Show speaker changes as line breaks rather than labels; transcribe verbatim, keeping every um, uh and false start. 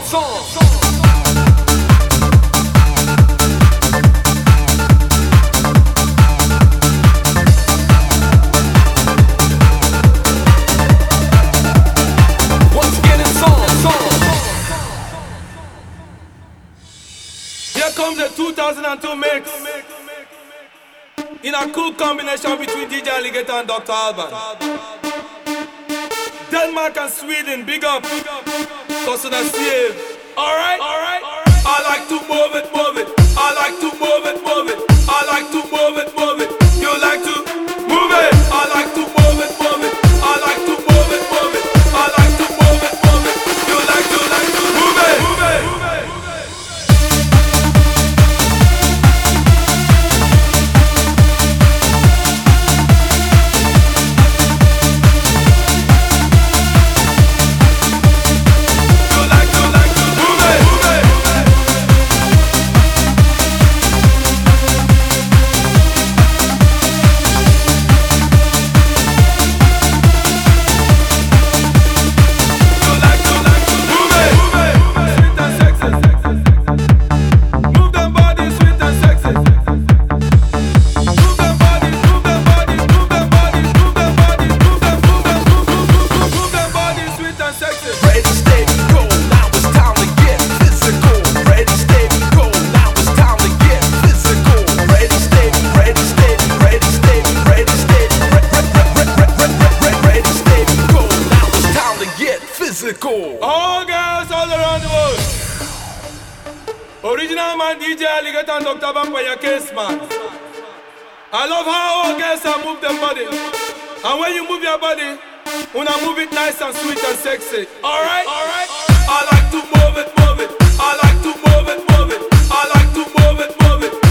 two thousand two mix in a cool combination between D J Alligator and Doctor Alban. Denmark and Sweden, big up. Cousin and Steve. Alright, alright. I like to move it, move it. I like to move it, move it. I like to move it, move it. You like to move it. I like to move it, move it. I like to move it, move it. I like to move it, move it. You like to, like to move it, move it. All girls all around the world. Original man D J Alligator and Doctor Vampire Case man. I love how all girls are move them body. And when you move your body, wanna move it nice and sweet and sexy. Alright? Alright? I like to move it, move it. I like to move it, move it. I like to move it, move it.